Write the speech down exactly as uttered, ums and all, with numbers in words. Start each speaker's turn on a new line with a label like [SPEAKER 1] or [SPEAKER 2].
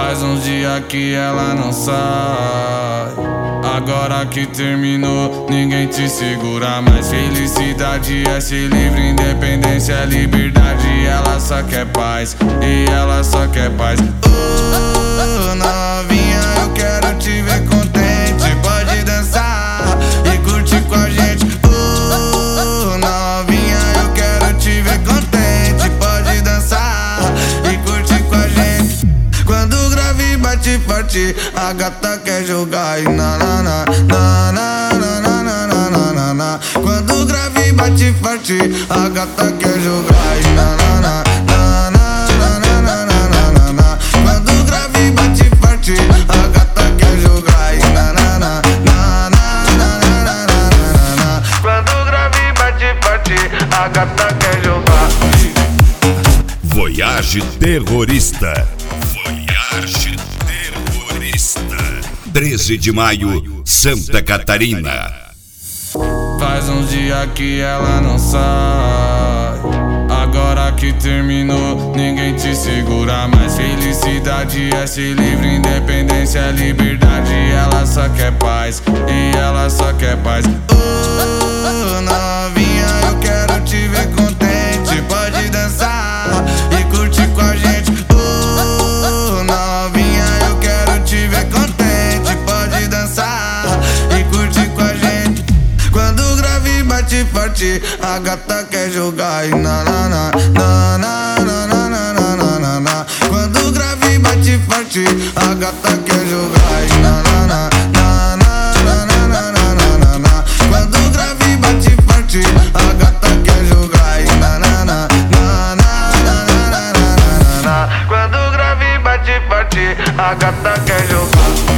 [SPEAKER 1] Faz uns dias que ela não sai. Agora que terminou, ninguém te segura mais. Felicidade é ser livre, independência é liberdade. Ela só quer paz, e ela só quer paz. Oh, novinha, eu quero te ver contente. Pode dançar e curtir com a gente. Oh, novinha, eu quero te ver contente. Pode dançar e curtir com a gente. Quando o grave bate forte, a gata quer jogar e na na na na na na na na na na na. Quando o grave bate forte, a gata quer jogar e na na na na na na na na na na. Quando o grave bate forte, a gata quer jogar e na na na na na na na na na. Quando o grave bate forte, a gata quer jogar.
[SPEAKER 2] Voyage Terrorista. Voyage Terrorista. treze de maio, Santa Catarina.
[SPEAKER 1] Faz uns dias que ela não sai. Agora que terminou, ninguém te segura mais. Felicidade é ser livre, independência é liberdade. Ela só quer paz, e ela só quer paz. Oh, novinha, eu quero te ver contente. Pode dançar e curtir com a gente. Oh, novinha, eu quero te ver contente. Pode dançar e curtir com a gente. Quando o grave bate forte, a gata quer jogar e na na na na na na na na na na. Quando o grave bate forte, a gata quer jogar e na na na na na na na na na na. Quando o grave bate forte, a gata quer jogar e na na na na na na na na na. Quando o grave bate forte, a gata quer jogar.